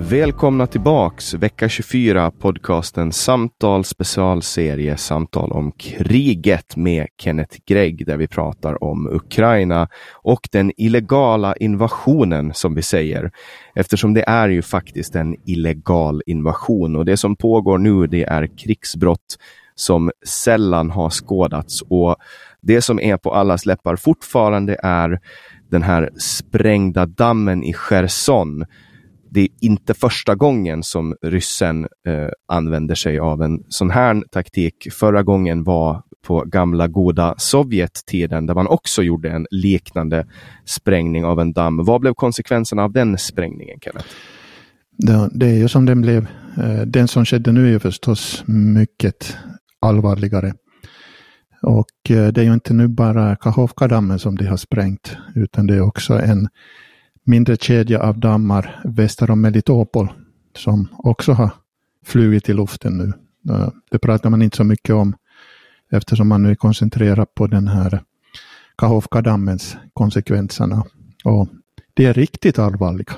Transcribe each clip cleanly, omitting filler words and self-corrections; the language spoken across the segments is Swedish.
Välkomna tillbaks, vecka 24, podcasten Samtal specialserie Samtal om kriget med Kenneth Gregg, där vi pratar om Ukraina och den illegala invasionen, som vi säger. Eftersom det är ju faktiskt en illegal invasion, och det som pågår nu, det är krigsbrott som sällan har skådats, och det som är på allas läppar fortfarande är den här sprängda dammen i Cherson. Det är inte första gången som ryssen använder sig av en sån här taktik. Förra gången var på gamla goda Sovjettiden, där man också gjorde en liknande sprängning av en damm. Vad blev konsekvenserna av den sprängningen, Kenneth? Det är ju som den blev. Den som skedde nu är ju förstås mycket allvarligare. Och det är ju inte nu bara Kachovka-dammen som de har sprängt, utan det är också en mindre kedja av dammar väster om Melitopol som också har flugit i luften nu. Det pratar man inte så mycket om, eftersom man nu är koncentrerad på den här Kachovka-dammens konsekvenserna. Och det är riktigt allvarliga.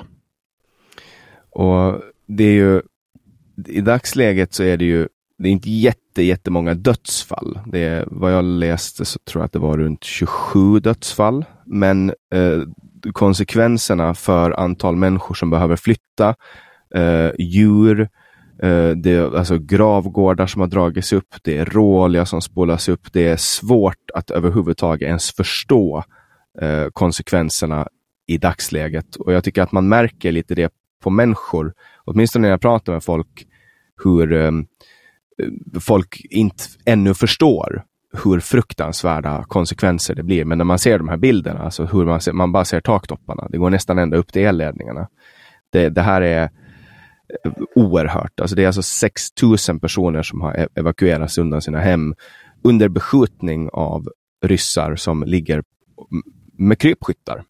Och det är ju, i dagsläget så är det ju, det är inte jättemånga dödsfall. Det är, vad jag läste så tror jag att det var runt 27 dödsfall. Men konsekvenserna för antal människor som behöver flytta, djur, det är alltså gravgårdar som har dragits upp, det är råolja som spolas upp. Det är svårt att överhuvudtaget ens förstå konsekvenserna i dagsläget. Och jag tycker att man märker lite det på människor, åtminstone när jag pratar med folk, hur folk inte ännu förstår hur fruktansvärda konsekvenser det blir. Men när man ser de här bilderna, alltså hur man bara ser taktopparna, det går nästan ända upp till elledningarna. Det här är oerhört. Alltså det är alltså 6 000 personer som har evakuerats undan sina hem under beskjutning av ryssar som ligger med krypskyttar.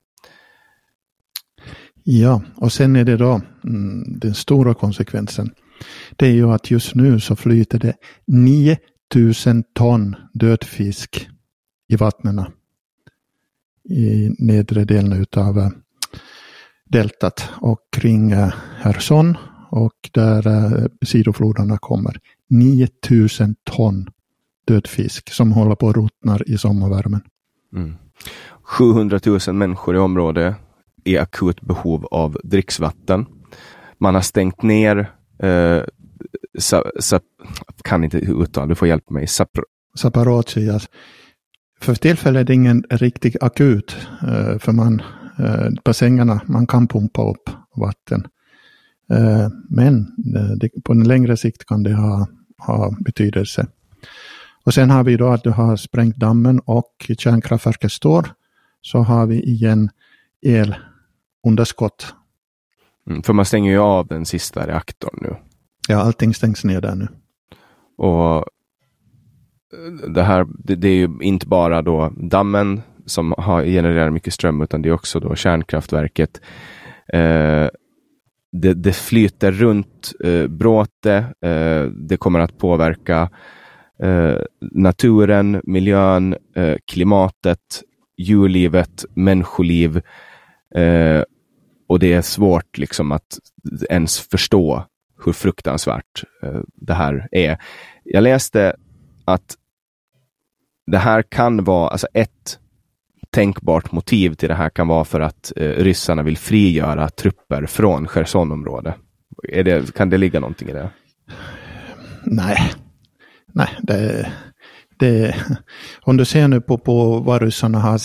Ja, och sen är det då den stora konsekvensen. Det är ju att just nu så flyter det 9000 ton död fisk i vattnena i nedre delen av deltat och kring Cherson och där sidofloderna kommer. 9000 ton död fisk som håller på att ruttnar i sommarvärmen. 700 000 människor i området är akut behov av dricksvatten. Man har stängt ner kan inte uttala, du får hjälpa mig. Zaporozhye. För tillfället är det ingen riktigt akut, för bassängerna, man kan pumpa upp vatten. Men på en längre sikt kan det ha betydelse. Och sen har vi då att du har sprängt dammen och kärnkraftverket står, så har vi igen elunderskott. För man stänger ju av den sista reaktorn nu. Ja, allting stängs ner där nu. Och det är ju inte bara då dammen som har genererat mycket ström, utan det är också då kärnkraftverket. Det flyter runt bråte. Det kommer att påverka naturen, miljön, klimatet, djurlivet, människoliv. Och det är svårt liksom att ens förstå hur fruktansvärt det här är. Jag läste att det här kan vara, alltså ett tänkbart motiv till det här kan vara för att ryssarna vill frigöra trupper från Chersonområdet. Kan det ligga någonting i det? Nej, det om du ser nu på vad ryssarna har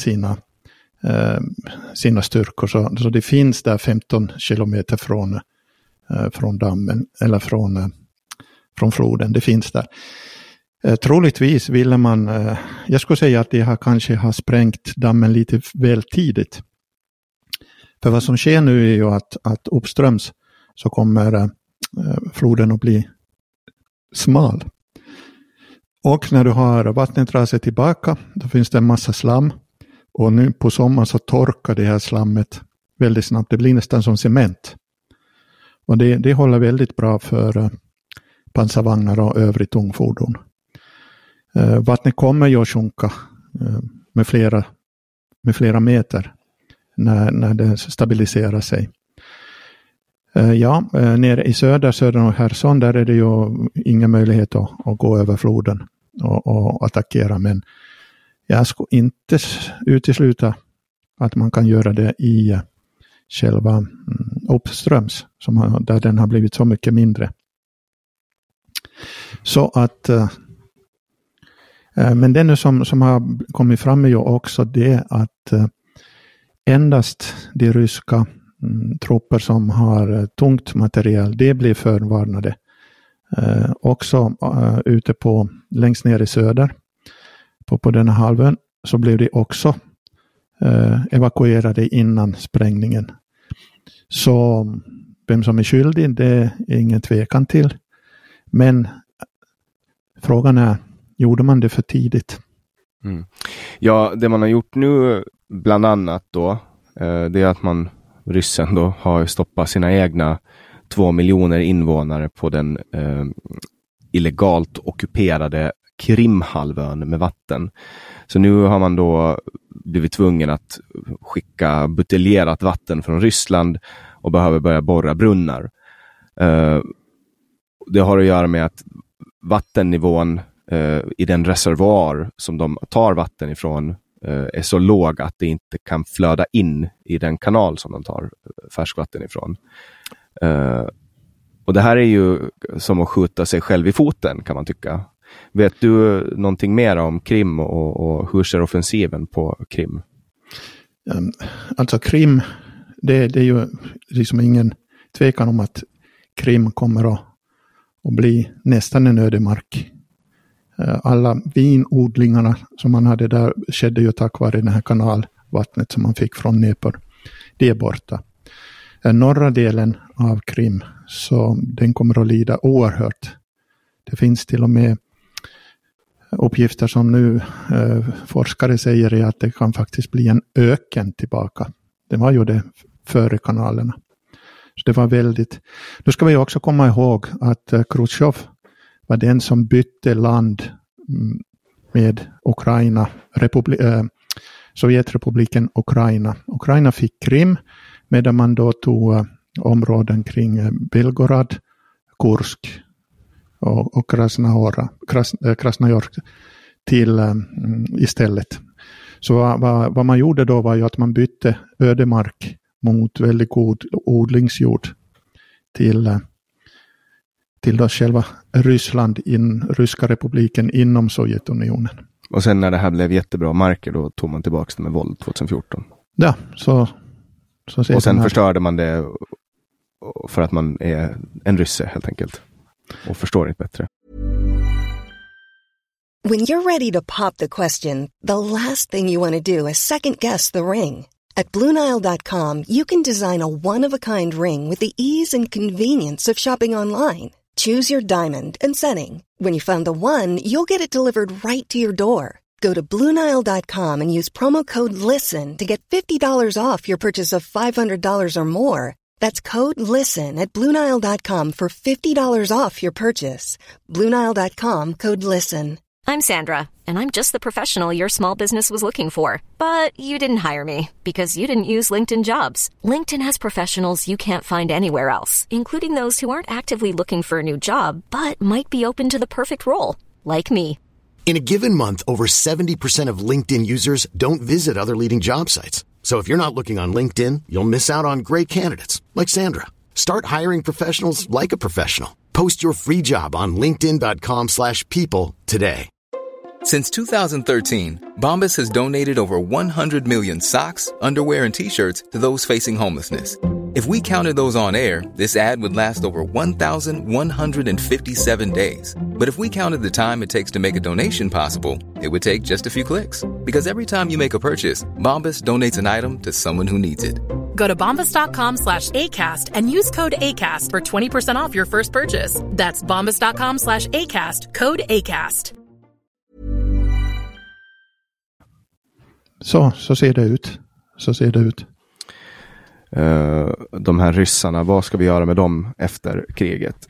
sina styrkor, så det finns där 15 kilometer från dammen eller från floden. Det finns där. Troligtvis ville man, jag skulle säga att de kanske har sprängt dammen lite väl tidigt. För vad som sker nu är ju att uppströms så kommer floden att bli smal. Och när du har vattnet drar sig tillbaka, då finns det en massa slam. Och nu på sommaren så torkar det här slammet väldigt snabbt. Det blir nästan som cement. Och det håller väldigt bra för pansarvagnar och övrig tungfordon. Vattnet kommer ju att sjunka med flera meter när det stabiliserar sig. Nere i söder om Cherson, där är det ju ingen möjlighet att gå över floden och attackera. Men jag skulle inte utesluta att man kan göra det i själva uppströms, där den har blivit så mycket mindre. Så att, men det nu som har kommit fram är ju också det att endast de ryska trupper som har tungt material, det blir förvarnade. Också ute längst ner i söder på den här halvön så blev de också evakuerade innan sprängningen. Så vem som är skyldig, det är ingen tvekan till. Men frågan är, gjorde man det för tidigt? Mm. Ja, det man har gjort nu bland annat då, det är att ryssen då har stoppat sina egna 2 miljoner invånare på den illegalt ockuperade Krimhalvön med vatten. Så nu har man då blivit tvungen att skicka buteljerat vatten från Ryssland och behöver börja borra brunnar. Det har att göra med att vattennivån i den reservoar som de tar vatten ifrån är så låg att det inte kan flöda in i den kanal som de tar färskvatten ifrån. Och det här är ju som att skjuta sig själv i foten, kan man tycka. Vet du någonting mer om Krim och hur ser offensiven på Krim? Alltså Krim, det är ju liksom ingen tvekan om att Krim kommer att bli nästan en ödemark. Alla vinodlingarna som man hade där skedde ju tack vare den här kanalvattnet som man fick från Dnepr. Det är borta. Norra delen av Krim, så den kommer att lida oerhört. Det finns till och med uppgifter som nu forskare säger är att det kan faktiskt bli en öken tillbaka. Det var ju det före kanalerna. Så det var väldigt... Nu ska vi också komma ihåg att Khrushchev var den som bytte land med Ukraina, Sovjetrepubliken Ukraina. Ukraina fick Krim, medan man då tog områden kring Belgorod, Kursk och Krasnojorsk till istället. Så vad man gjorde då var ju att man bytte ödemark mot väldigt god odlingsjord till då själva Ryssland, ryska republiken inom Sovjetunionen. Och sen när det här blev jättebra marker, då tog man tillbaka det med våld 2014. Ja, så och sen förstörde man det för att man är en rysse helt enkelt. Och förstår inte bättre. When you're ready to pop the question, the last thing you want to do is second guess the ring. At BlueNile.com, you can design a one-of-a-kind ring with the ease and convenience of shopping online. Choose your diamond and setting. When you find the one, you'll get it delivered right to your door. Go to BlueNile.com and use promo code LISTEN to get $50 off your purchase of $500 or more. That's code LISTEN at BlueNile.com for $50 off your purchase. BlueNile.com, code LISTEN. I'm Sandra, and I'm just the professional your small business was looking for. But you didn't hire me because you didn't use LinkedIn Jobs. LinkedIn has professionals you can't find anywhere else, including those who aren't actively looking for a new job, but might be open to the perfect role, like me. In a given month, over 70% of LinkedIn users don't visit other leading job sites. So if you're not looking on LinkedIn, you'll miss out on great candidates, like Sandra. Start hiring professionals like a professional. Post your free job on linkedin.com/people today. Since 2013, Bombas has donated over 100 million socks, underwear, and T-shirts to those facing homelessness. If we counted those on air, this ad would last over 1,157 days. But if we counted the time it takes to make a donation possible, it would take just a few clicks. Because every time you make a purchase, Bombas donates an item to someone who needs it. Go to bombas.com/ACAST and use code ACAST for 20% off your first purchase. That's bombas.com/ACAST, code ACAST. Så ser det ut. De här ryssarna, vad ska vi göra med dem efter kriget?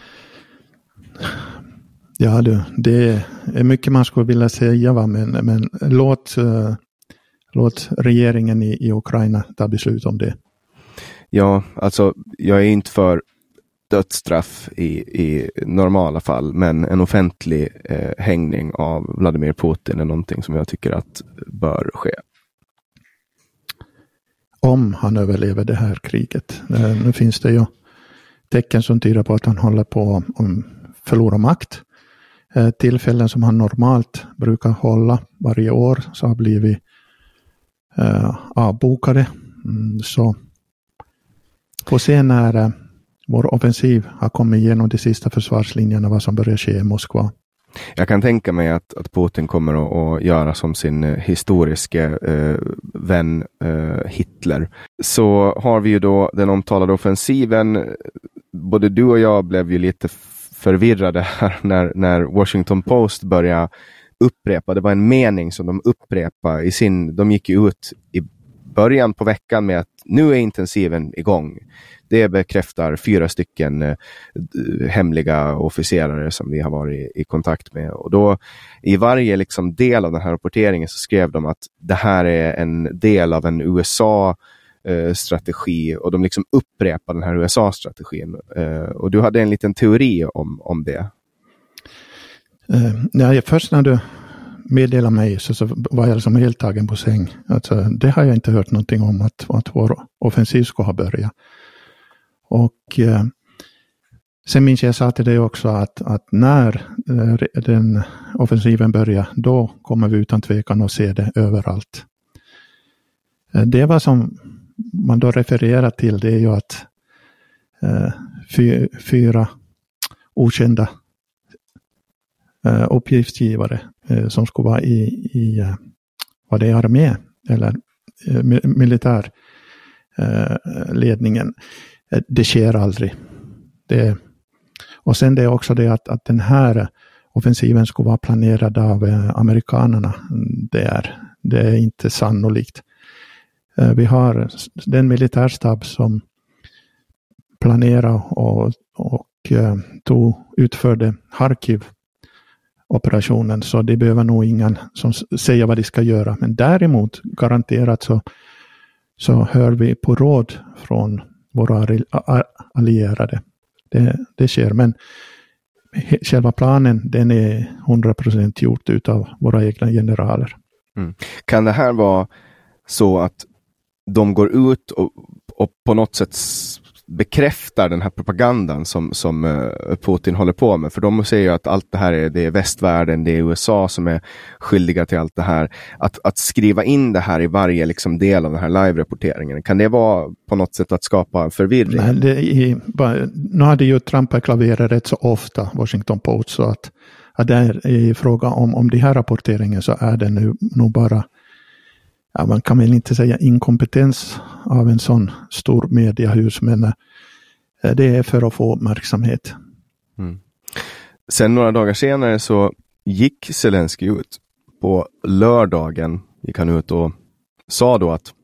Ja, det är mycket man skulle vilja säga, men låt regeringen i Ukraina ta beslut om det. Ja, alltså jag är inte för dödsstraff i normala fall, men en offentlig hängning av Vladimir Putin är någonting som jag tycker att bör ske. Om han överlever det här kriget. Nu finns det ju tecken som tyder på att han håller på att förlora makt. Tillfällen som han normalt brukar hålla varje år så har blivit avbokade. Så på se när vår offensiv har kommit igenom de sista försvarslinjerna vad som börjar ske i Moskva. Jag kan tänka mig att Putin kommer att göra som sin historiska vän Hitler. Så har vi ju då den omtalade offensiven. Både du och jag blev ju lite förvirrade här när Washington Post började upprepa. Det var en mening som de upprepade de gick ju ut i början på veckan med att nu är intensiven igång. Det bekräftar 4 stycken hemliga officerare som vi har varit i kontakt med. Och då i varje liksom del av den här rapporteringen så skrev de att det här är en del av en USA-strategi och de liksom upprepar den här USA-strategin. Och du hade en liten teori om det. Först när du meddelade mig så var jag liksom helt tagen på säng. Alltså, det har jag inte hört någonting om att vår offensiv ska ha börjat. Och sen minns jag sa till dig också att när den offensiven börjar, då kommer vi utan tvekan att se det överallt. Det var som man då refererar till, det är ju att 4 okända uppgiftsgivare som skulle vara i vad det är armé eller militär ledningen. Det sker aldrig. Och sen det är också det att den här offensiven skulle vara planerad av amerikanerna. Det är inte sannolikt. Vi har den militärstab som planerade och utförde Harkiv-operationen, så det behöver nog ingen som säger vad de ska göra. Men däremot garanterat så hör vi på råd från våra allierade. Det sker, men själva planen den är 100% gjort utav våra egna generaler. Mm. Kan det här vara så att de går ut och på något sätt bekräftar den här propagandan som Putin håller på med? För de säger ju att allt det här det är västvärlden, det är USA som är skyldiga till allt det här. Att skriva in det här i varje liksom del av den här live-rapporteringen, kan det vara på något sätt att skapa förvirring? Nej, nu hade ju Trump klaverat rätt så ofta, Washington Post, så att det är i fråga om de här rapporteringen så är det nu nog bara, man kan väl inte säga inkompetens av en sån stor mediehus, men det är för att få uppmärksamhet. Mm. Sen några dagar senare så gick Zelensky ut. På lördagen gick han ut och sa då att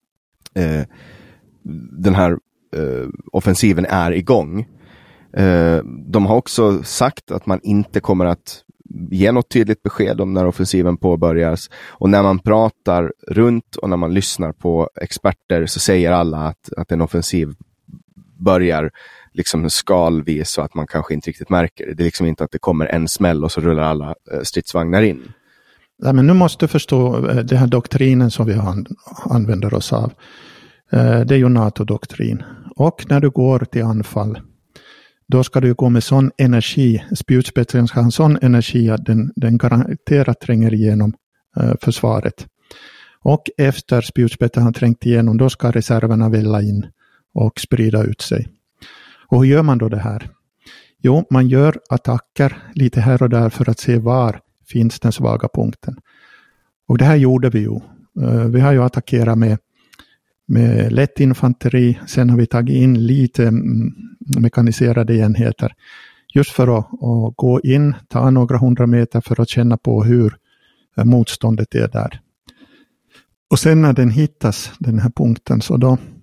den här offensiven är igång. De har också sagt att man inte kommer att ge något tydligt besked om när offensiven påbörjas, och när man pratar runt och när man lyssnar på experter så säger alla att en offensiv börjar liksom skalvis så att man kanske inte riktigt märker det. Det är liksom inte att det kommer en smäll och så rullar alla stridsvagnar in. Ja, men nu måste du förstå den här doktrinen som vi använder oss av. Det är ju NATO-doktrin. Och när du går till anfall, då ska du gå med sån energi, spjutspetsen ska ha en sån energi att den garanterat tränger igenom försvaret. Och efter spjutspetsen har trängt igenom, då ska reserverna välla in och sprida ut sig. Och hur gör man då det här? Jo, man gör attacker lite här och där för att se var finns den svaga punkten. Och det här gjorde vi ju. Vi har ju attackerat med lätt infanteri, sen har vi tagit in lite mekaniserade enheter just för att gå in, ta några 100 meter för att känna på hur motståndet är där. Och sen när den hittas, den här punkten, så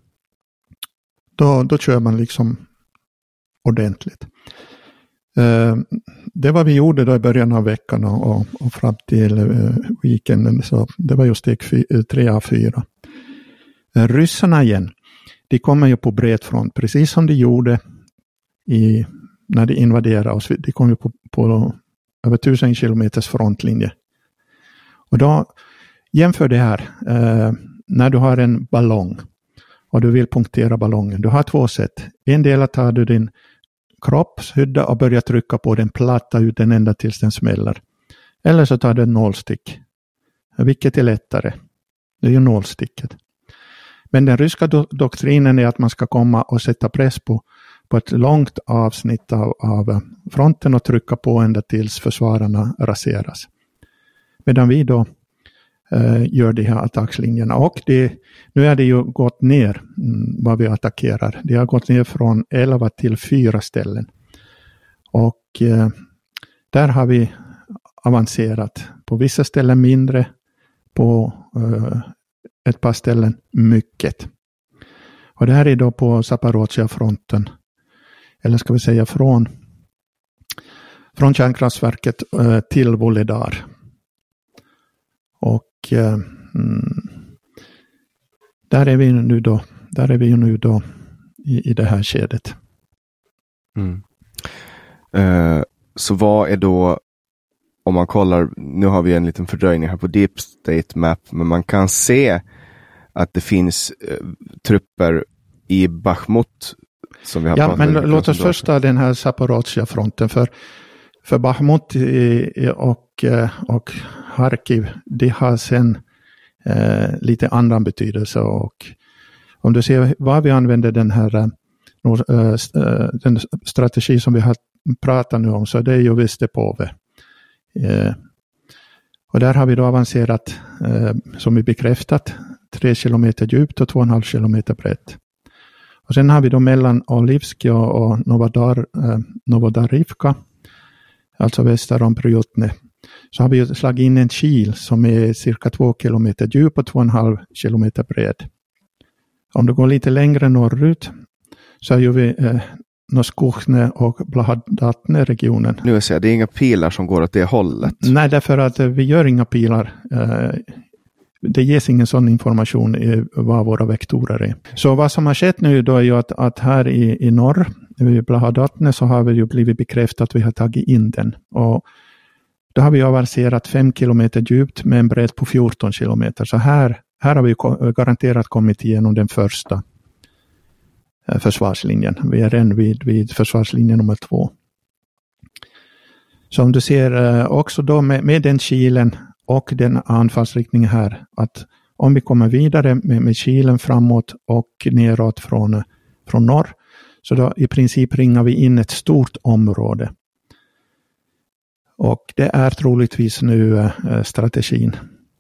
då kör man liksom ordentligt. Det var vi gjorde då i början av veckan och fram till weekenden, så det var just steg 3 av 4. Ryssarna igen, de kommer ju på bred front, precis som de gjorde när de invaderade oss. De kom ju på över 1000 kilometers frontlinje. Och då jämför det här när du har en ballong och du vill punktera ballongen. Du har två sätt. En del att ta du din kroppshydda och börja trycka på den, platta ut den ända tills den smäller. Eller så tar du en nålstick. Vilket är lättare? Det är ju nålsticket. Men den ryska doktrinen är att man ska komma och sätta press på ett långt avsnitt av fronten och trycka på ända tills försvararna raseras. Medan vi då gör de här attackslinjerna. Och nu är det ju gått ner vad vi attackerar. Det har gått ner från 11 till 4 ställen. Och där har vi avancerat. På vissa ställen mindre, på ett par ställen mycket. Och det här är då på Zaporozhye-fronten. Eller ska vi säga från kärnkraftverket till Vuhledar. Och där är vi nu då i det här skedet. Så vad är då, om man kollar, nu har vi en liten fördröjning här på Deep State Map, men man kan se att det finns trupper i Bakhmut som vi har pratat om. Men låt oss först ta den här Zaporozhye-fronten, för Bakhmut och Kharkiv, det har sen lite annan betydelse. Och om du ser vad vi använder den strategi som vi har pratat nu om, så det är ju Vistepove. Och där har vi då avancerat, som vi bekräftat, 3 kilometer djupt och 2,5 kilometer brett. Och sen har vi då mellan Olivski och Novodarivka, alltså väster om Pryotne, så har vi slagit in en kil som är cirka 2 kilometer djup och 2,5 kilometer bred. Om du går lite längre norrut så är ju vi Noskochne och Blahadatne-regionen. Nu ser jag, det är inga pilar som går åt det hållet. Nej, därför att vi gör inga pilar. Det ges ingen sån information i vad våra vektorer är. Så vad som har skett nu då är ju att här i norr, i Blahadatne, så har vi ju blivit bekräftat att vi har tagit in den. Och då har vi avancerat 5 kilometer djupt med en bredd på 14 kilometer. Så här har vi garanterat kommit igenom den första försvarslinjen. Vi är än vid försvarslinjen nummer 2. Så om du ser också då med den kilen och den anfallsriktningen här, att om vi kommer vidare med kilen framåt och neråt från norr, så då i princip ringar vi in ett stort område. Och det är troligtvis nu strategin.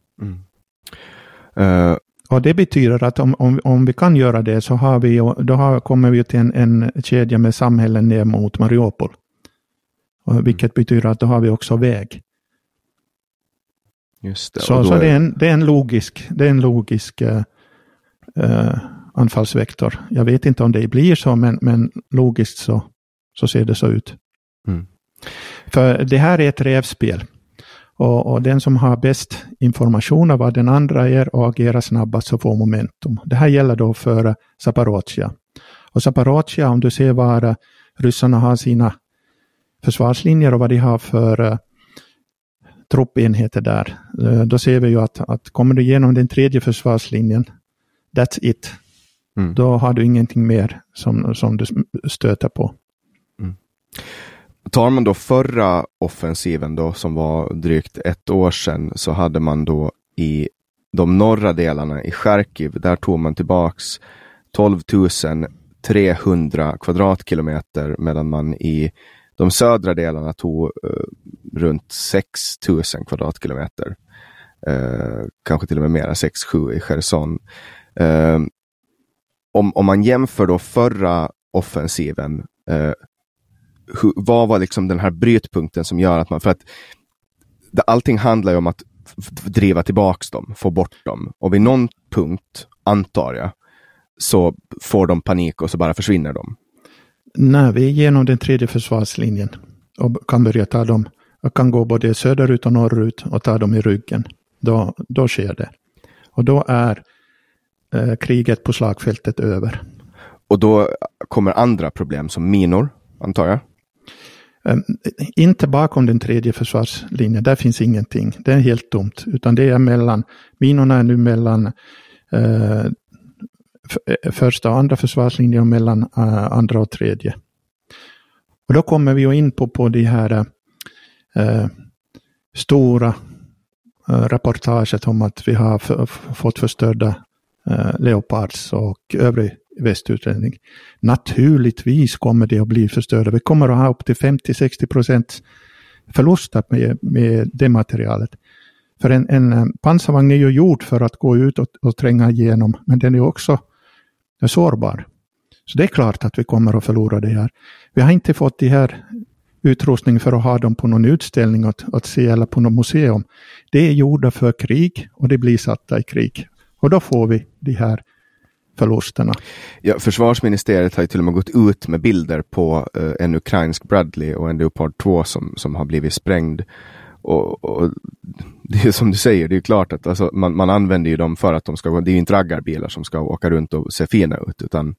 Och det betyder att om vi kan göra det, så kommer vi till en kedja med samhällen ner mot Mariupol. Vilket betyder att då har vi också väg. Just det. Så det är en logisk anfallsvektor. Jag vet inte om det blir så, men logiskt så ser det så ut. För det här är ett rävspel. Och den som har bäst information av vad den andra är och agerar snabbast, så får momentum. Det här gäller då för Zaporozhye. Och Zaporozhye, om du ser var ryssarna har sina försvarslinjer och vad de har för truppenheter där, då ser vi ju att kommer du igenom den tredje försvarslinjen, that's it. Då har du ingenting mer som du stöter på. Tar man då förra offensiven då, som var drygt 1 år sedan, så hade man då i de norra delarna i Kharkiv, där tog man tillbaks 12 300 kvadratkilometer, medan man i de södra delarna tog runt 6 000 kvadratkilometer. Kanske till och med mera, 6-7 i Cherson. Om man jämför då förra offensiven, vad var liksom den här brytpunkten som gör att man, för att allting handlar ju om att driva tillbaks dem, få bort dem, och vid någon punkt, antar jag, så får de panik och så bara försvinner de. Nej, vi är genom den tredje försvarslinjen och kan börja ta dem, och kan gå både söderut och norrut och ta dem i ryggen. Då sker det. Och då är kriget på slagfältet över. Och då kommer andra problem som minor, antar jag? Inte bakom den tredje försvarslinjen, där finns ingenting. Det är helt tomt, utan det är minorna är nu mellan första och andra försvarslinjen och mellan andra och tredje. Och då kommer vi ju in på de här stora rapportaget om att vi har fått förstörda Leopards och övrig västutredning. Naturligtvis kommer det att bli förstörda. Vi kommer att ha upp till 50-60% förluster med det materialet. För en pansarvagn är ju gjord för att gå ut och tränga igenom, men den är också sårbar. Så det är klart att vi kommer att förlora det här. Vi har inte fått det här utrustning för att ha dem på någon utställning att se eller på något museum. Det är gjorda för krig och det blir satta i krig. Och då får vi de här förlusterna. Ja, försvarsministeriet har ju till och med gått ut med bilder på en ukrainsk Bradley och en Leopard 2 som har blivit sprängd. Och det är som du säger, det är klart att alltså, man använder ju dem för att de ska gå, det är ju inte raggarbilar som ska åka runt och se fina ut, utan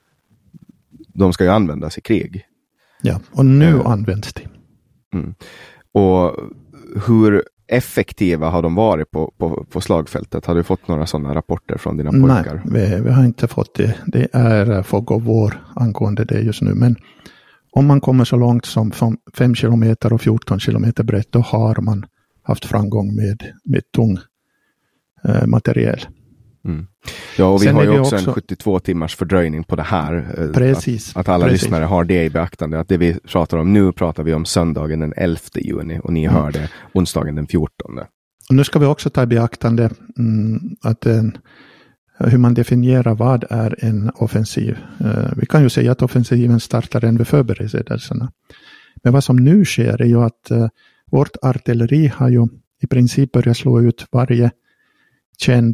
de ska ju användas i krig. Ja, och nu används de. Mm. Och hur effektiva har de varit på slagfältet? Har du fått några sådana rapporter från dina pojkar? Nej, vi har inte fått det. Det är fågg och vår angående det just nu. Men om man kommer så långt som 5 kilometer och 14 kilometer brett, då har man haft framgång med tung material. Mm. Ja, och vi Sen har ju också en 72 timmars fördröjning på det här. Precis. Att alla lyssnare har det i beaktande. Att det vi pratar om nu pratar vi om söndagen den 11 juni och ni hör det onsdagen den 14. Och nu ska vi också ta i beaktande att hur man definierar vad är en offensiv. Vi kan ju säga att offensiven startar vid förberedelserna. Men vad som nu sker är ju att vårt artilleri har ju i princip börjat slå ut varje känd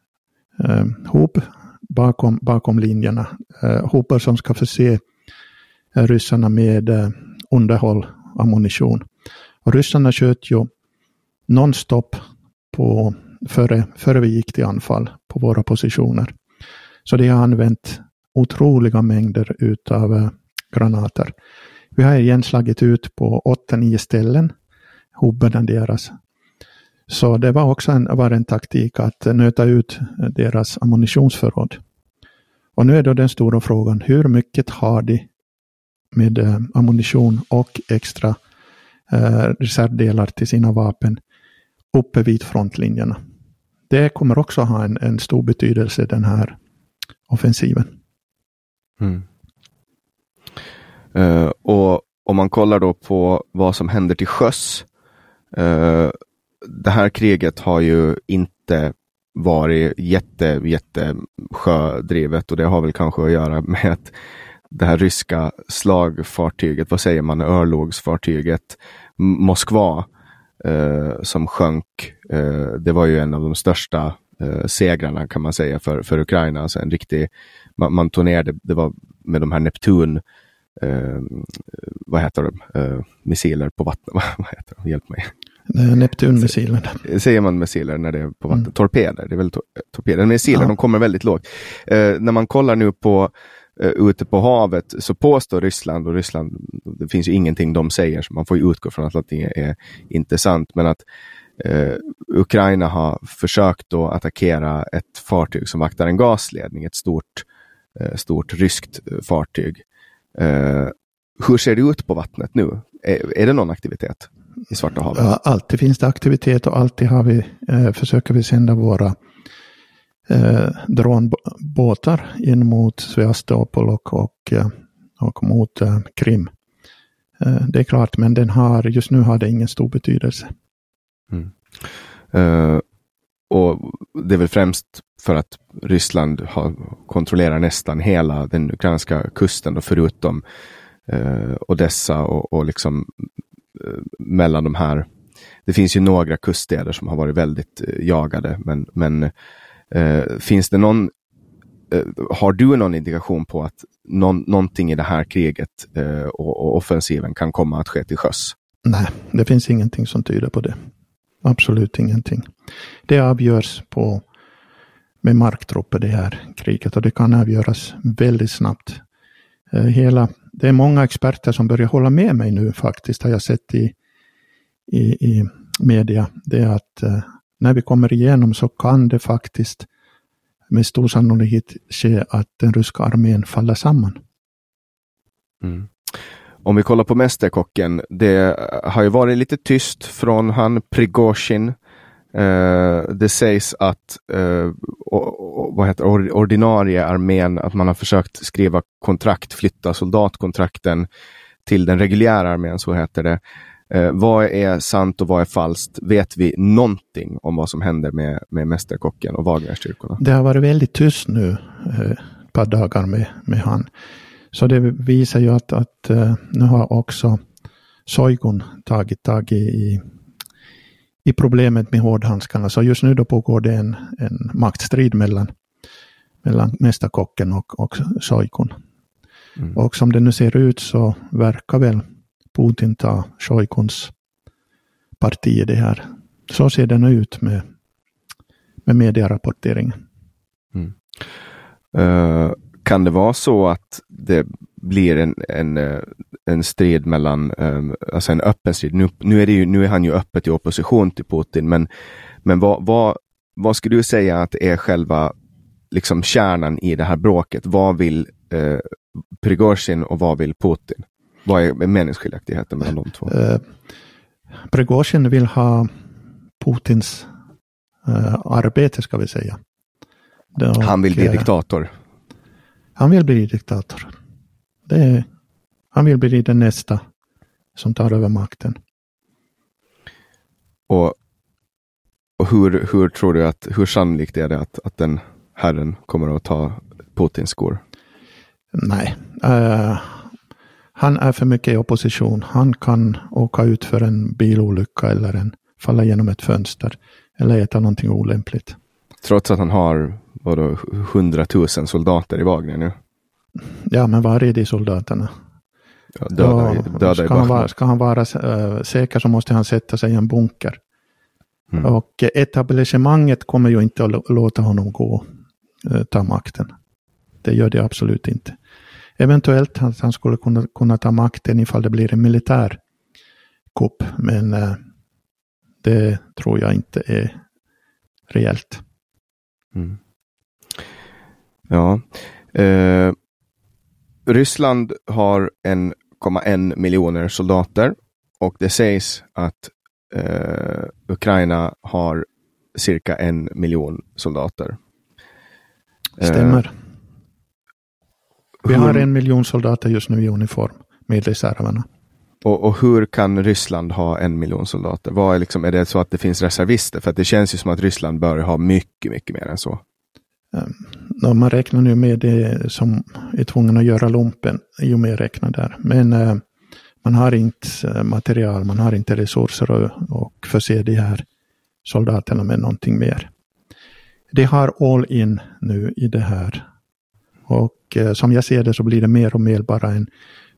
hop bakom linjerna. Hopar som ska förse ryssarna med underhåll, ammunition. Och ryssarna sköt ju nonstop före vi gick till anfall på våra positioner. Så de har använt otroliga mängder utav granater. Vi har igen slagit ut på 8-9 ställen hubben deras. Så det var också en taktik att nöta ut deras ammunitionsförråd. Och nu är då den stora frågan, hur mycket har de med ammunition och extra reservdelar till sina vapen uppe vid frontlinjerna. Det kommer också ha en stor betydelse, den här offensiven. Mm. Och om man kollar då på vad som händer till sjöss, det här kriget har ju inte varit jätte sjödrivet, och det har väl kanske att göra med att det här ryska slagfartyget, vad säger man, örlogsfartyget Moskva som sjönk, det var ju en av de största segrarna kan man säga för Ukraina. Alltså en riktig, man tog ner det var med de här Neptun vad heter de? Missiler på vattnet, vad heter de? Hjälp mig. Neptunmissiler. Säger man missiler när det är på vatten? Torpeder, det är väl torpeder. Missiler, de kommer väldigt lågt. När man kollar nu på ute på havet så påstår Ryssland, och Ryssland, det finns ju ingenting de säger, så man får ju utgå från att allting är intressant, men att Ukraina har försökt då attackera ett fartyg som vaktar en gasledning, ett stort ryskt fartyg. Hur ser det ut på vattnet nu? Är det någon aktivitet i Svarta havet? Ja, alltid finns det aktivitet, och alltid försöker vi sända våra dronbåtar in mot Sevastopol och mot Krim. Det är klart, men just nu har det ingen stor betydelse. Mm. Och det är väl främst för att Ryssland kontrollerar nästan hela den ukrainska kusten, och förutom Odessa och liksom mellan de här, det finns ju några kuststäder som har varit väldigt jagade, men finns det har du någon indikation på att någonting i det här kriget och offensiven kan komma att ske till sjöss? Nej, det finns ingenting som tyder på det. Absolut ingenting. Det avgörs på med marktrupper det här kriget, och det kan avgöras väldigt snabbt. Det är många experter som börjar hålla med mig nu faktiskt, har jag sett i media. Det är att när vi kommer igenom så kan det faktiskt med stor sannolikhet ske att den ryska armén faller samman. Mm. Om vi kollar på Mästerkocken, det har ju varit lite tyst från han Prigozhin. Det sägs att ordinarie armén, att man har försökt skriva kontrakt, flytta soldatkontrakten till den reguljära armén, så heter det. Vad är sant och vad är falskt? Vet vi någonting om vad som händer med Mästerkocken och Wagnerstyrkorna? Det har varit väldigt tyst nu ett par dagar med han. Så det visar ju att nu har också Shoigun tagit tag i problemet med hårdhandskarna. Så just nu då pågår det en maktstrid mellan Mästerkocken och Shoigun. Mm. Och som det nu ser ut så verkar väl Putin ta Shoiguns parti i det här. Så ser den ut med medierapporteringen. Mm. Kan det vara så att det blir en strid mellan, alltså en öppen strid? Nu är han ju öppet i opposition till Putin, men vad skulle du säga att är själva liksom kärnan i det här bråket? Vad vill Prigozhin och vad vill Putin? Vad är meningsskiljaktigheten mellan de två? Prigozhin vill ha Putins arbete, ska vi säga. Han vill bli diktator. Han vill bli diktator. Han vill bli den nästa som tar över makten. Och hur tror du hur sannolikt är det att den herren kommer att ta Putins skor? Nej. Han är för mycket i opposition. Han kan åka ut för en bilolycka eller falla genom ett fönster eller äta någonting olämpligt. Trots att han har 100 000 soldater i Wagner nu. Ja, men var är de soldaterna? Ja, döda ska han vara säker så måste han sätta sig i en bunker. Mm. Och etablissemanget kommer ju inte att låta honom ta makten. Det gör det absolut inte. Eventuellt att han skulle kunna ta makten ifall det blir en militär kupp, men det tror jag inte är reellt. Mm. Ja. Ryssland har 1,1 miljoner soldater och det sägs att Ukraina har cirka 1 miljon soldater. Stämmer. Vi har 1 miljon soldater just nu i uniform med reserverna. Och hur kan Ryssland ha 1 miljon soldater? Är det så att det finns reservister? För att det känns ju som att Ryssland bör ha mycket, mycket mer än så. Man räknar nu med det som är tvungen att göra lumpen i och med räkna där. Men man har inte material, man har inte resurser och förse de här soldaterna med någonting mer. De har all in nu i det här. Och som jag ser det så blir det mer och mer bara en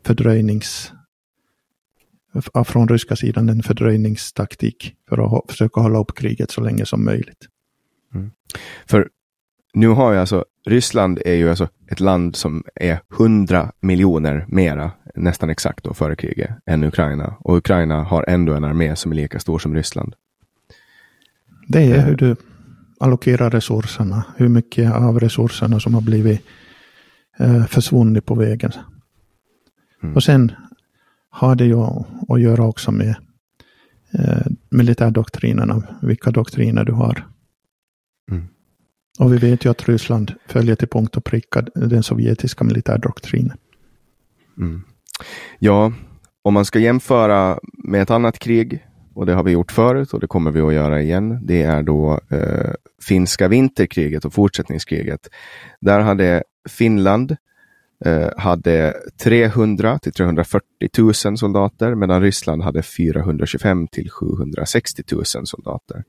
från ryska sidan en fördröjningstaktik för att försöka hålla upp kriget så länge som möjligt. Mm. För nu har ju Ryssland är ju ett land som är 100 miljoner mera, nästan exakt då före kriget, än Ukraina. Och Ukraina har ändå en armé som är lika stor som Ryssland. Det är hur du allokerar resurserna, hur mycket av resurserna som har blivit försvunnit på vägen. Mm. Och sen har det ju att göra också med militärdoktrinerna, vilka doktriner du har. Mm. Och vi vet ju att Ryssland följer till punkt och pricka den sovjetiska militärdoktrinen. Mm. Ja, om man ska jämföra med ett annat krig, och det har vi gjort förut och det kommer vi att göra igen, det är då finska vinterkriget och fortsättningskriget. Där hade Finland hade 300 till 340 000 soldater, medan Ryssland hade 425 till 760 000 soldater.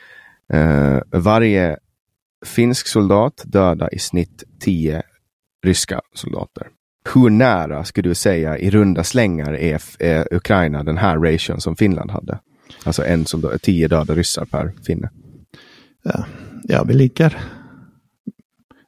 Varje finsk soldat döda i snitt 10 ryska soldater. Hur nära skulle du säga i runda slängar är Ukraina den här ration som Finland hade? Alltså 10 döda ryssar per finne. Ja, vi ligger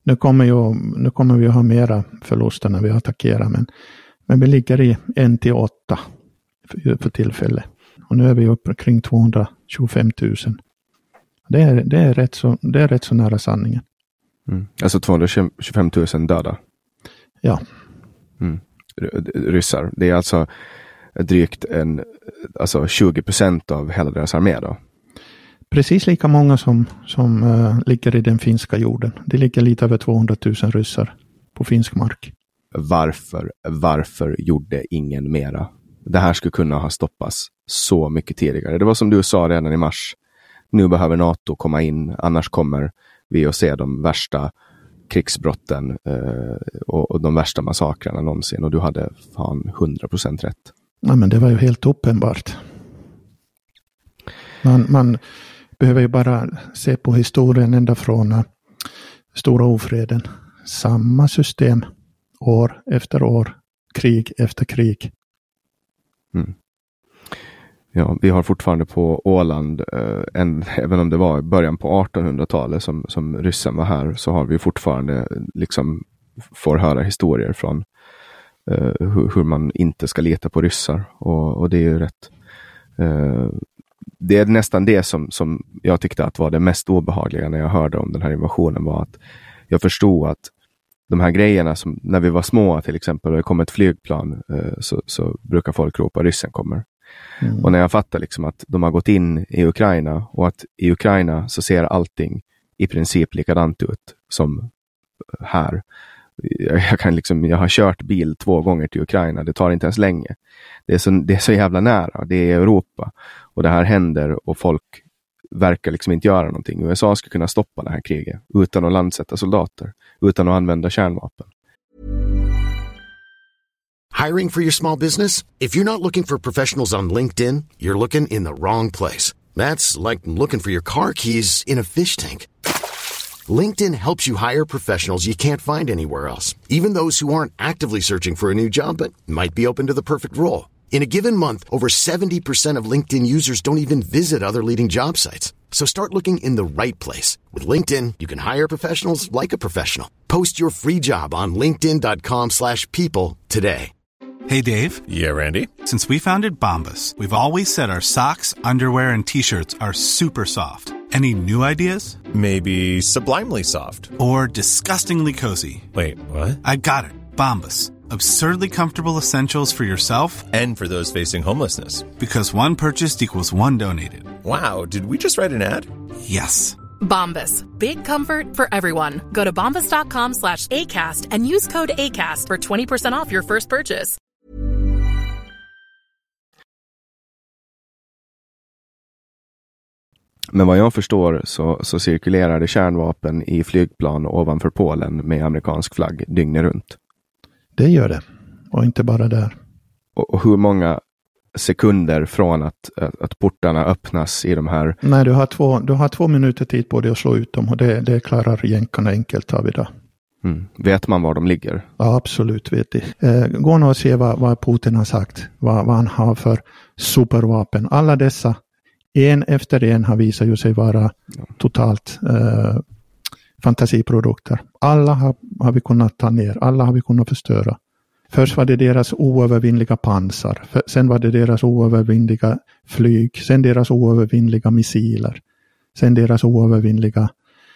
Nu kommer vi att ha mera förluster när vi attackerar, men vi ligger i 1-8 för tillfället. Och nu är vi uppe kring 225 000. Det är rätt så nära sanningen. Alltså 225 000 döda? Ja. Ryssar. Det är alltså drygt 20% av hela deras armé då? Precis lika många som ligger i den finska jorden. Det ligger lite över 200 000 ryssar på finsk mark. Varför gjorde ingen mera? Det här skulle kunna ha stoppats så mycket tidigare. Det var som du sa redan i mars. Nu behöver NATO komma in, annars kommer vi att se de värsta krigsbrotten och de värsta massakrarna någonsin. Och du hade fan 100% rätt. Ja, men det var ju helt uppenbart. Man behöver ju bara se på historien ända från stora ofreden. Samma system, år efter år, krig efter krig. Ja, vi har fortfarande på Åland, även om det var i början på 1800-talet som ryssen var här, så har vi fortfarande liksom får höra historier från hur man inte ska leta på ryssar. Och det är ju rätt. Det är nästan det som jag tyckte att var det mest obehagliga när jag hörde om den här invasionen, var att jag förstod att de här grejerna som när vi var små till exempel och det kom ett flygplan så brukar folk ropa ryssen kommer. Och när jag fattar liksom att de har gått in i Ukraina och att i Ukraina så ser allting i princip likadant ut som här. Jag har kört bil 2 gånger till Ukraina. Det tar inte ens länge. Det är så jävla nära. Det är Europa. Och det här händer och folk verkar liksom inte göra någonting. USA ska kunna stoppa det här kriget utan att landsätta soldater. Utan att använda kärnvapen. Hiring for your small business? If you're not looking for professionals on LinkedIn, you're looking in the wrong place. That's like looking for your car keys in a fish tank. LinkedIn helps you hire professionals you can't find anywhere else, even those who aren't actively searching for a new job but might be open to the perfect role. In a given month, over 70% of LinkedIn users don't even visit other leading job sites. So start looking in the right place. With LinkedIn, you can hire professionals like a professional. Post your free job on linkedin.com/people today. Hey, Dave. Yeah, Randy. Since we founded Bombas, we've always said our socks, underwear, and T-shirts are super soft. Any new ideas? Maybe sublimely soft. Or disgustingly cozy. Wait, what? I got it. Bombas. Absurdly comfortable essentials for yourself and for those facing homelessness. Because one purchased equals one donated. Wow, did we just write an ad? Yes. Bombas. Big comfort for everyone. Go to bombas.com/ACAST and use code ACAST for 20% off your first purchase. Men vad jag förstår så cirkulerar det kärnvapen i flygplan ovanför Polen med amerikansk flagg dygnet runt. Det gör det. Och inte bara där. Och hur många sekunder från att portarna öppnas i de här... Nej, du har 2 minuter tid på dig att slå ut dem. Och det klarar jänkarna enkelt av idag. Vet man var de ligger? Ja, absolut vet det. Gå nu och se vad Putin har sagt. Vad han har för supervapen. Alla dessa, en efter en, har visat ju sig vara totalt fantasiprodukter. Alla har vi kunnat ta ner. Alla har vi kunnat förstöra. Först var det deras oövervinnliga pansar. Sen var det deras oövervinnliga flyg. Sen deras oövervinnliga missiler. Sen deras oövervinnliga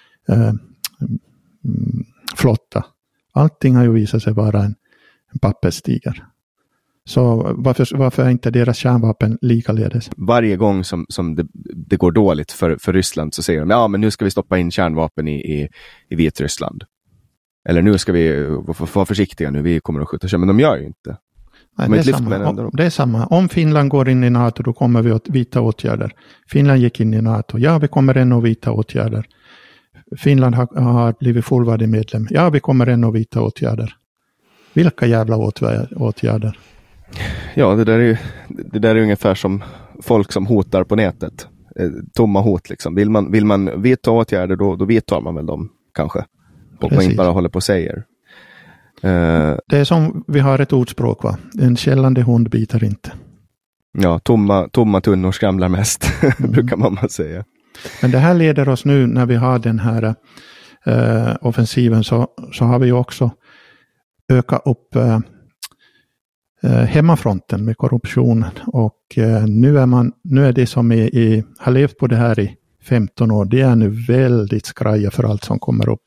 flotta. Allting har ju visat sig vara en papperstiger. Så varför är inte deras kärnvapen likaledes? Varje gång som det går dåligt för Ryssland så säger de, ja men nu ska vi stoppa in kärnvapen i Vitryssland. Eller nu ska vi vara försiktiga nu, vi kommer att skjuta. Men de gör ju inte. Nej, det är samma. Om Finland går in i NATO, då kommer vi att vidta åtgärder. Finland gick in i NATO. Ja, vi kommer ännu att vidta åtgärder. Finland har blivit fullvärdig medlem. Ja, vi kommer ännu att vidta åtgärder. Vilka jävla åtgärder? Ja, det där är ungefär som folk som hotar på nätet. Tomma hot liksom. Vill man vidta åtgärder, då vidtar man väl dem kanske. Och man inte bara håller på och säger. Det är som vi har ett ordspråk, va? En källande hund biter inte. Ja, tomma tunnor skramlar mest, brukar man säga. Men det här leder oss nu när vi har den här offensiven så har vi också ökat upp hemmafronten med korruptionen. Och nu är det som har levt på det här i 15 år, det är nu väldigt skraja för allt som kommer upp.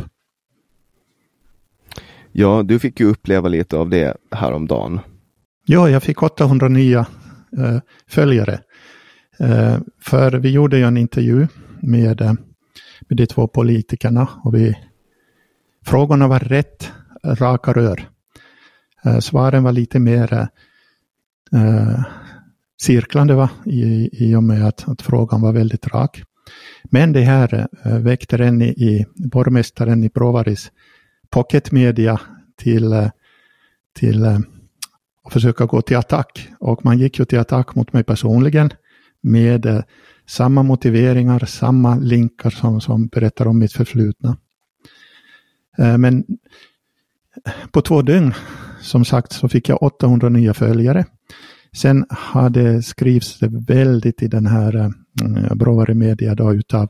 Ja, du fick ju uppleva lite av det häromdagen. Ja, jag fick 800 nya följare. För vi gjorde ju en intervju med de två politikerna och frågorna var rätt raka rör. Svaren var lite mer cirklande i och med att frågan var väldigt rak. Men det här väckte borgmästaren i Brovaris pocketmedia till att försöka gå till attack. Och man gick ju till attack mot mig personligen med samma motiveringar, samma länkar som berättar om mitt förflutna. Men på 2 dygn, som sagt, så fick jag 800 nya följare. Sen skrivs det väldigt i den här Brovary Media då utav.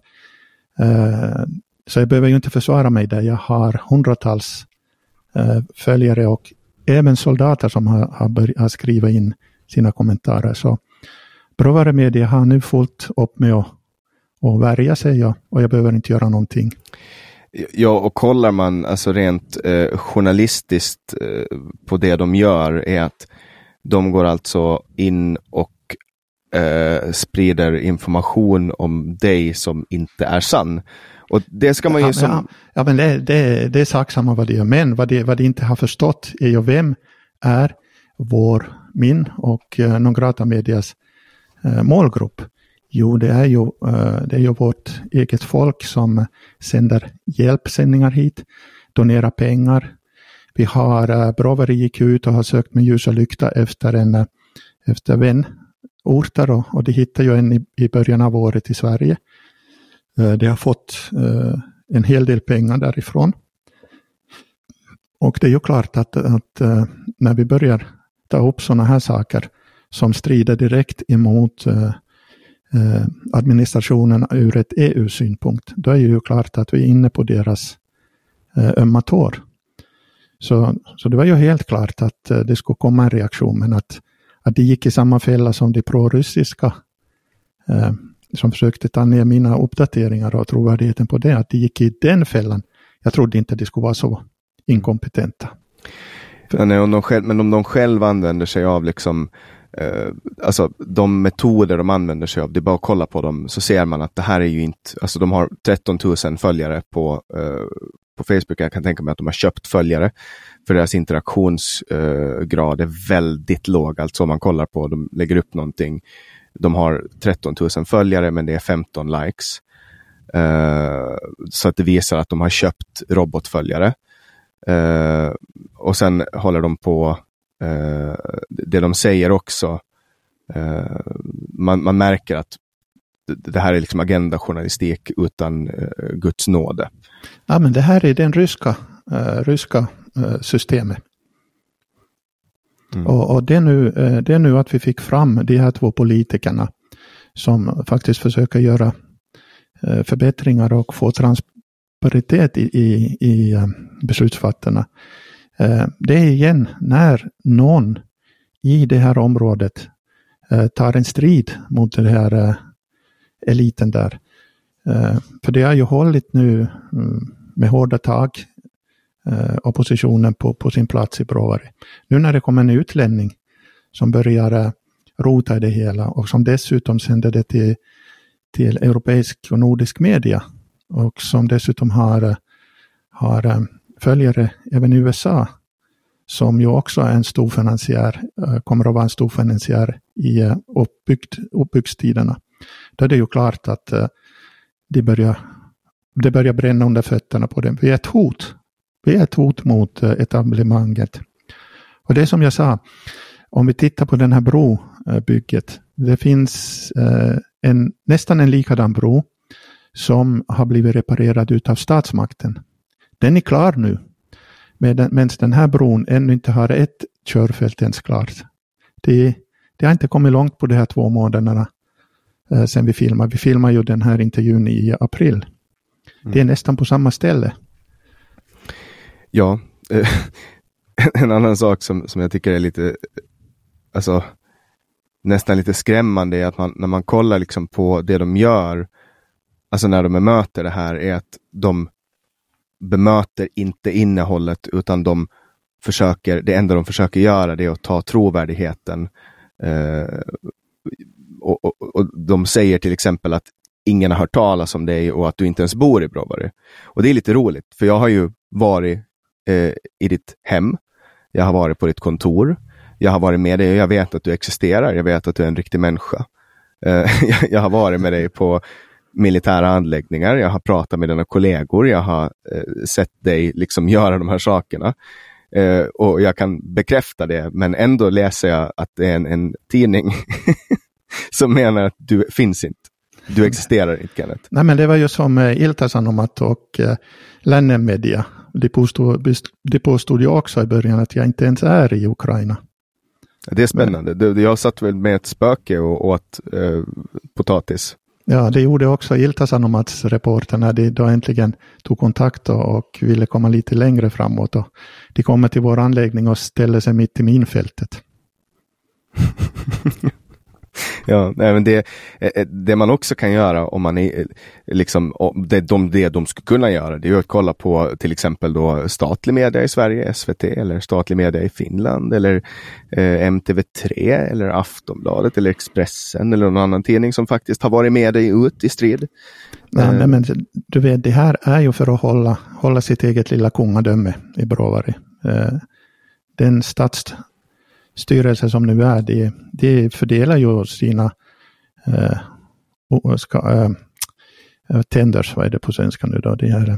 Så jag behöver ju inte försvara mig där. Jag har hundratals följare och även soldater som har skrivit in sina kommentarer. Så Brovary Media har nu fullt upp med att värja sig och jag behöver inte göra någonting. Ja, och kollar man alltså rent journalistiskt på det de gör är att de går alltså in och sprider information om dig som inte är sann. Och det ska man ju Ja, men det är saksamma vad det är. Men vad det inte har förstått är ju vem är min och Nongrata Medias målgrupp. Jo, det är ju vårt eget folk som sänder hjälpsändningar hit, donerar pengar. Vi har Brovary gick ut och har sökt med ljus och lykta efter vänorter och det hittar ju en i början av året i Sverige. Det har fått en hel del pengar därifrån. Och det är ju klart att när vi börjar ta upp sådana här saker som strider direkt emot administrationen ur ett EU-synpunkt, då är ju klart att vi är inne på deras ömma tår. Så det var ju helt klart att det skulle komma en reaktion, men att det gick i samma fälla som de pro-ryssiska som försökte ta ner mina uppdateringar och trovärdigheten på det, att det gick i den fällan. Jag trodde inte det skulle vara så inkompetenta. Men om de själva använder sig av liksom alltså de metoder de använder sig av, det är bara att kolla på dem så ser man att det här är ju inte, alltså de har 13 000 följare på Facebook. Jag kan tänka mig att de har köpt följare för deras interaktionsgrad är väldigt låg. Alltså om man kollar på, de lägger upp någonting, de har 13 000 följare men det är 15 likes. Så att det visar att de har köpt robotföljare. Och sen håller de på det de säger också. Man märker att det här är liksom agendajournalistik utan Guds nåde. Ja, men det här är den ryska systemet. Mm. Och det är nu att vi fick fram de här 2 politikerna som faktiskt försöker göra förbättringar och få transparitet i beslutsfattarna. Det är igen när någon i det här området tar en strid mot den här eliten där. För det har ju hållit nu med hårda tag oppositionen på sin plats i Brovary. Nu när det kommer en utlänning som börjar rota i det hela och som dessutom sänder det till europeisk och nordisk media och som dessutom har följare även i USA som ju också är en stor finansiär, kommer att vara en stor finansiär i uppbyggstiderna. Då är det ju klart att det börjar bränna under fötterna på dem. Vi är ett hot mot etablissemanget. Och det som jag sa, om vi tittar på den här brobygget, det finns nästan en likadan bro som har blivit reparerad utav statsmakten. Den är klar nu, medan den här bron ännu inte har ett körfält ens klart. Det har inte kommit långt på de här 2 månaderna sen vi filmar. Vi filmar ju den här intervjun i april. Det är nästan på samma ställe. Ja, en annan sak som jag tycker är lite, alltså nästan lite skrämmande är att när man kollar liksom på det de gör, alltså när de bemöter det här, är att de bemöter inte innehållet, utan det enda de försöker göra, det är att ta trovärdigheten. Och de säger till exempel att ingen har hört talas om dig och att du inte ens bor i Brovary. Och det är lite roligt, för jag har ju varit i ditt hem, jag har varit på ditt kontor, jag har varit med dig och jag vet att du existerar, jag vet att du är en riktig människa. Jag har varit med dig på militära anläggningar, jag har pratat med dina kollegor, jag har sett dig liksom göra de här sakerna. Och jag kan bekräfta det, men ändå läser jag att det är en tidning som menar att du finns inte. Du existerar inte, Kenneth. Nej, men det var ju som Ilta-Sanomat och Lännemedia. De påstod ju också i början att jag inte ens är i Ukraina. Det är spännande. Jag satt väl med ett spöke och åt potatis. Ja, det gjorde också Ilta-Sanomats reporter när de då äntligen tog kontakt och ville komma lite längre framåt. Och de kommer till vår anläggning och ställer sig mitt i minfältet. Ja, nej, men det man också kan göra om man är liksom, det de skulle kunna göra, det är att kolla på till exempel då statlig media i Sverige, SVT, eller statlig media i Finland, eller MTV3, eller Aftonbladet, eller Expressen, eller någon annan tidning som faktiskt har varit med dig ut i strid. Nej, men du vet, det här är ju för att hålla sitt eget lilla kungadöme i Brovary. Den stadsstyrelse som nu är, det fördelar ju sina tenders, vad är det på svenska nu då? Det är,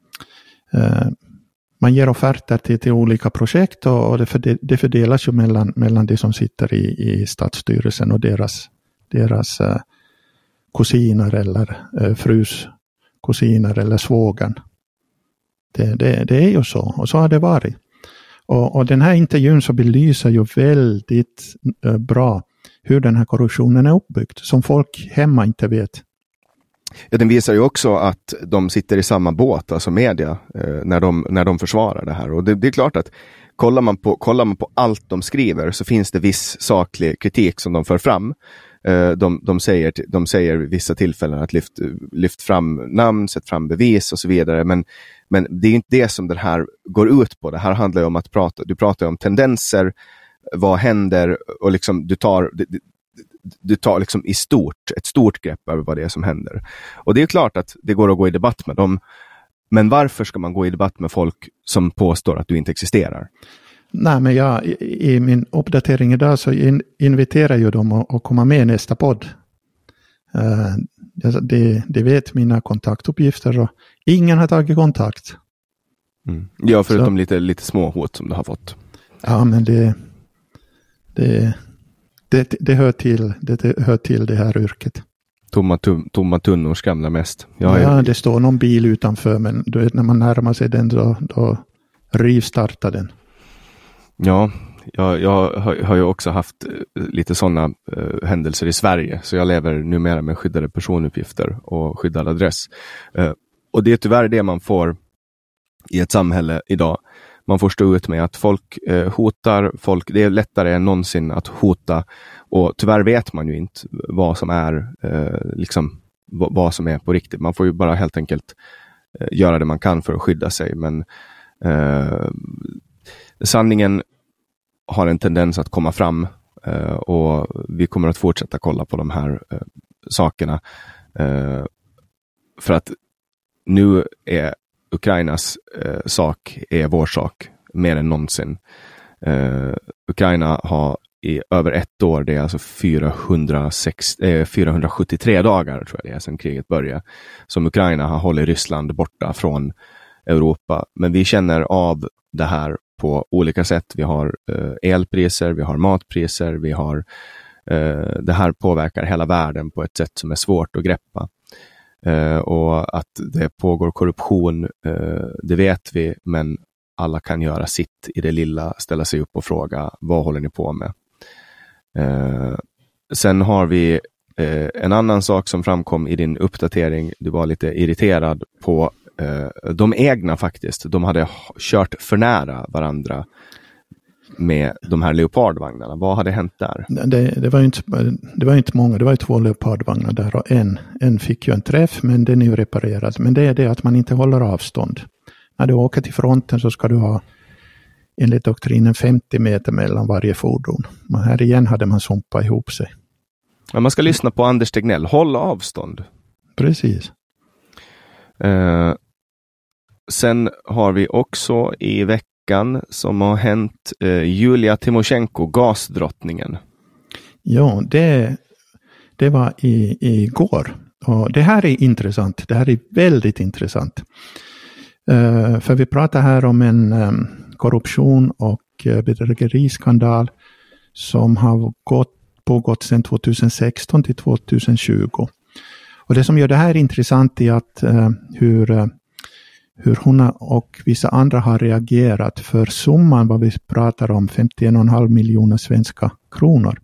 man ger offerter till olika projekt och det fördelas ju mellan de som sitter i stadsstyrelsen och deras kusiner eller frus kusiner eller svågen. Det är ju så, och så har det varit. Och den här intervjun så belyser ju väldigt bra hur den här korruptionen är uppbyggd, som folk hemma inte vet. Ja, den visar ju också att de sitter i samma båt, alltså media, när de försvarar det här. Och det är klart att kollar man på allt de skriver, så finns det viss saklig kritik som de för fram. De säger vid vissa tillfällen att lyft fram namn, sätt fram bevis och så vidare. Men det är inte det som det här går ut på. Det här handlar ju om att du pratar om tendenser, vad händer, och liksom du tar liksom ett stort grepp över vad det är som händer. Och det är klart att det går att gå i debatt med dem. Men varför ska man gå i debatt med folk som påstår att du inte existerar? Nej, men i min uppdatering idag så inviterar jag dem att komma med i nästa podd. Det vet mina kontaktuppgifter och ingen har tagit kontakt. Mm. Ja, förutom lite små hot som du har fått. Ja, men det hör till det här yrket. Tomma tunnor skramlar mest. Ja, det står någon bil utanför, men du vet, när man närmar sig den då rivstartar den. Ja, jag har ju också haft lite sådana händelser i Sverige, så jag lever numera med skyddade personuppgifter och skyddad adress. Och det är tyvärr det man får i ett samhälle idag. Man får stå ut med att folk hotar folk. Det är lättare än någonsin att hota, och tyvärr vet man ju inte vad som är vad som är på riktigt. Man får ju bara helt enkelt göra det man kan för att skydda sig, men sanningen har en tendens att komma fram, och vi kommer att fortsätta kolla på de här sakerna, för att nu är Ukrainas sak är vår sak mer än någonsin. Ukraina har i över ett år, det är alltså 473 dagar tror jag det är sedan kriget började, som Ukraina har hållit Ryssland borta från Europa. Men vi känner av det här på olika sätt. Vi har elpriser, vi har matpriser, vi har det här påverkar hela världen på ett sätt som är svårt att greppa. Och att det pågår korruption, det vet vi, men alla kan göra sitt i det lilla, ställa sig upp och fråga, vad håller ni på med? Sen har vi en annan sak som framkom i din uppdatering. Du var lite irriterad på de egna faktiskt. De hade kört för nära varandra med de här leopardvagnarna. Vad hade hänt där? Det var inte många. Det var ju 2 leopardvagnar där och en fick ju en träff, men den är ju reparerad. Men det är det att man inte håller avstånd. När du åker till fronten så ska du ha enligt doktrinen 50 meter mellan varje fordon. Men här igen hade man sumpat ihop sig. Ja, man ska lyssna på Anders Tegnell. Håll avstånd. Precis. Sen har vi också i veckan som har hänt Julia Timoshenko, gasdrottningen. Ja, det var igår. Och det här är intressant. Det här är väldigt intressant. För vi pratar här om en korruption och bedrägeriskandal som har pågått sedan 2016 till 2020. Och det som gör det här intressant är att hur hon och vissa andra har reagerat för summan vad vi pratar om 51,5 miljoner svenska kronor.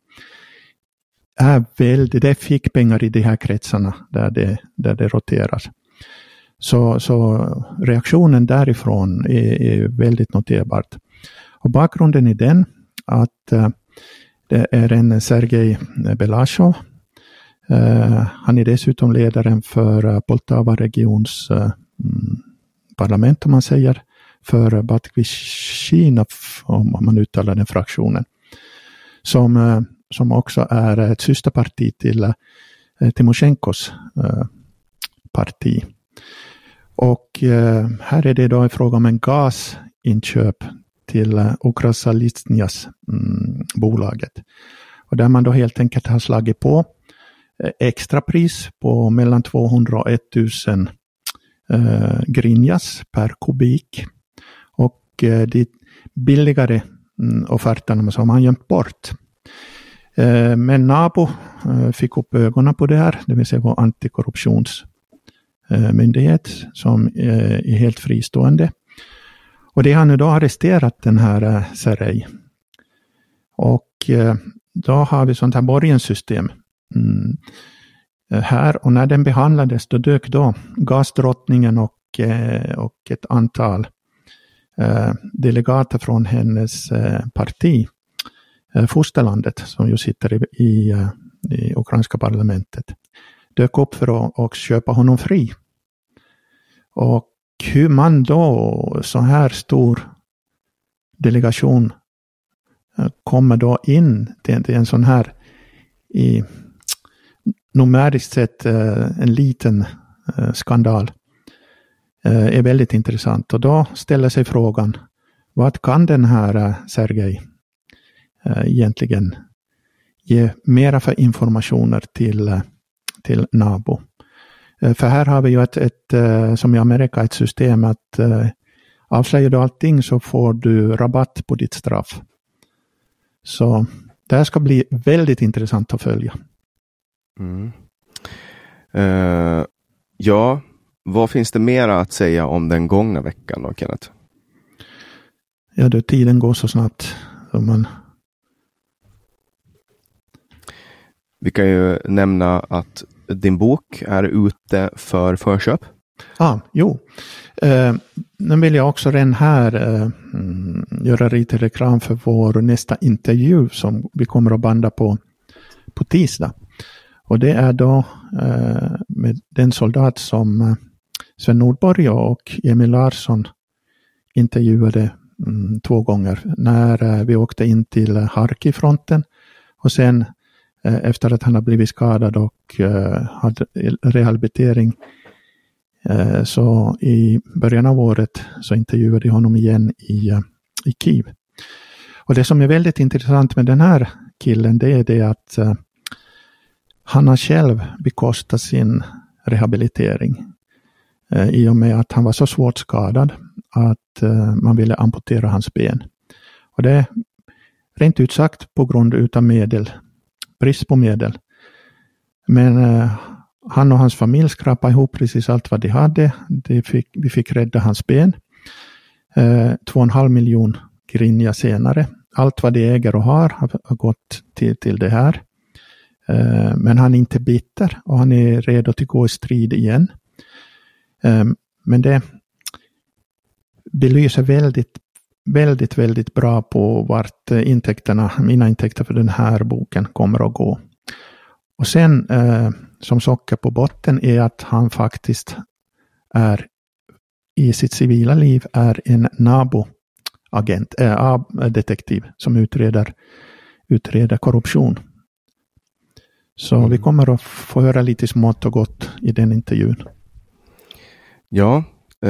Det fick pengar i de här kretsarna där det roteras. Så reaktionen därifrån är väldigt noterbart. Och bakgrunden är den att det är en Sergej Belashov. Han är dessutom ledaren för Poltava regions parlament, om man säger, för Batkyshina, om man uttalar den fraktionen. Som också är ett systerparti till Timoshenkos parti. Och här är det då en fråga om en gasinköp till Ukrasalistnias bolaget. Och där man då helt enkelt har slagit på extra pris på mellan 200 och 1000 grinjas per kubik. Och de billigare offerterna som han gömt bort. Men NABU fick upp ögonen på det här, det vill säga vår antikorruptionsmyndighet som är helt fristående. Och det har nu då arresterat den här Sergej. Och då har vi sånt här borgenssystem här, och när den behandlades då dök då gasdrottningen och ett antal delegater från hennes parti, fosterlandet som ju sitter i ukrainska parlamentet, dök upp för att köpa honom fri. Och hur man då så här stor delegation kommer då in till en sån här i numeriskt sett en liten skandal är väldigt intressant. Och då ställer sig frågan, vad kan den här Sergej egentligen ge mera för informationer till NABU? För här har vi ju ett som i Amerika ett system att avslöjar du allting så får du rabatt på ditt straff. Så det här ska bli väldigt intressant att följa. Ja, vad finns det mera att säga om den gångna veckan då, Kenneth? Ja, tiden går så snabbt. Vi kan ju nämna att din bok är ute för förköp. Nu vill jag också redan här göra lite reklam för vår nästa intervju som vi kommer att banda på tisdag. Och det är då med den soldat som Sven Nordborg och Emil Larsson intervjuade 2 gånger. När vi åkte in till Harkivfronten och sen efter att han har blivit skadad och hade rehabilitering så i början av året så intervjuade jag honom igen i Kiev. Och det som är väldigt intressant med den här killen, det är det att han har själv bekostat sin rehabilitering i och med att han var så svårt skadad att man ville amputera hans ben. Och det är rent ut sagt på grund utav brist på medel. Men han och hans familj skrapade ihop precis allt vad de hade. Vi fick rädda hans ben. 2,5 miljoner grinja senare. Allt vad de äger och har gått till det här. Men han är inte bitter och han är redo att gå i strid igen. Men det belyser väldigt bra på vart mina intäkter för den här boken kommer att gå. Och sen som socker på botten är att han faktiskt är i sitt civila liv är en NABU-agent, detektiv som utreder korruption. Så vi kommer att få höra lite smått och gott i den intervjun. Ja,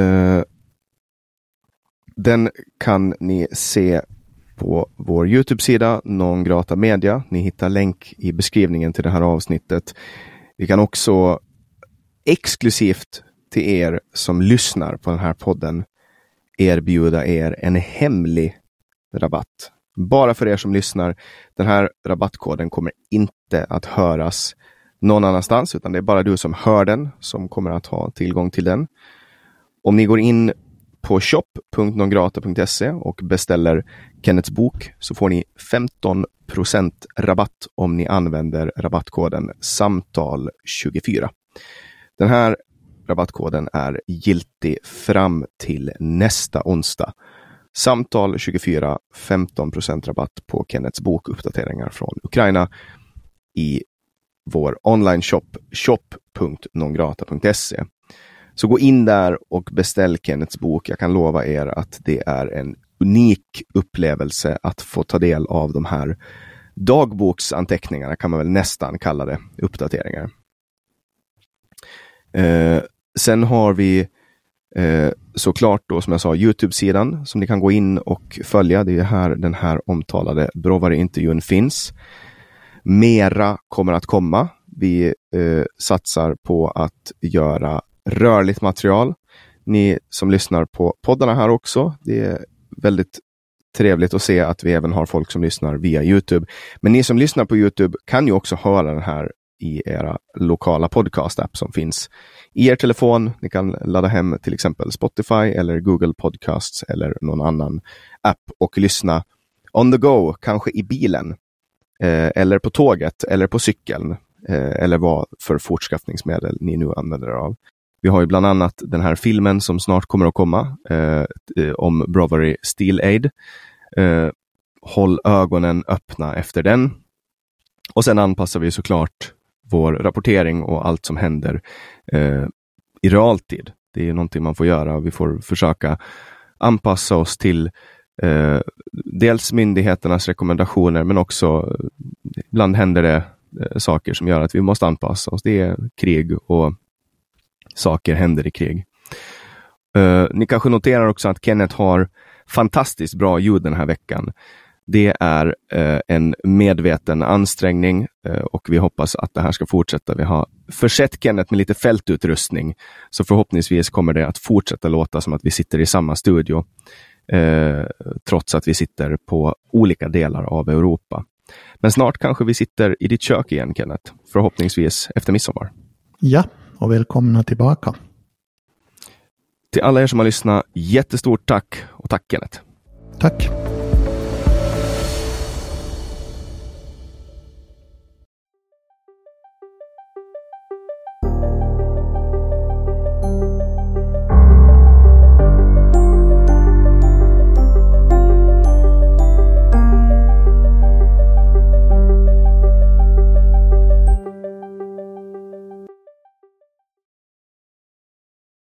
den kan ni se på vår YouTube-sida Non Grata Media. Ni hittar länk i beskrivningen till det här avsnittet. Vi kan också exklusivt till er som lyssnar på den här podden erbjuda er en hemlig rabatt. Bara för er som lyssnar. Den här rabattkoden kommer inte att höras någon annanstans, utan det är bara du som hör den som kommer att ha tillgång till den. Om ni går in på shop.nongrata.se och beställer Kenneths bok så får ni 15% rabatt om ni använder rabattkoden SAMTAL24. Den här rabattkoden är giltig fram till nästa onsdag. SAMTAL24, 15% rabatt på Kenneths bok Uppdateringar från Ukraina i vår online-shop shop.nongrata.se. Så gå in där och beställ Kenneths bok. Jag kan lova er att det är en unik upplevelse att få ta del av de här dagboksanteckningarna, kan man väl nästan kalla det, uppdateringar. Sen har vi såklart då, som jag sa, YouTube-sidan som ni kan gå in och följa. Det är här den här omtalade Brovary-intervjun finns. Mera kommer att komma. Vi satsar på att göra rörligt material. Ni som lyssnar på poddarna här också, det är väldigt trevligt att se att vi även har folk som lyssnar via YouTube. Men ni som lyssnar på YouTube kan ju också höra den här i era lokala podcast-app som finns i er telefon. Ni kan ladda hem till exempel Spotify eller Google Podcasts eller någon annan app och lyssna on the go, kanske i bilen eller på tåget eller på cykeln eller vad för fortskaffningsmedel ni nu använder av. Vi har ju bland annat den här filmen som snart kommer att komma om Brovary Steel Aid. Håll ögonen öppna efter den. Och sen anpassar vi såklart vår rapportering och allt som händer i realtid. Det är ju någonting man får göra. Vi får försöka anpassa oss till dels myndigheternas rekommendationer, men också ibland händer det saker som gör att vi måste anpassa oss. Det är krig och saker händer i krig. Ni kanske noterar också att Kenneth har fantastiskt bra ljud den här veckan. Det är en medveten ansträngning och vi hoppas att det här ska fortsätta. Vi har försett Kenneth med lite fältutrustning, så förhoppningsvis kommer det att fortsätta låta som att vi sitter i samma studio trots att vi sitter på olika delar av Europa. Men snart kanske vi sitter i ditt kök igen, Kenneth. Förhoppningsvis efter midsommar. Ja, och välkomna tillbaka. Till alla er som har lyssnat, jättestort tack och tack Kenneth. Tack.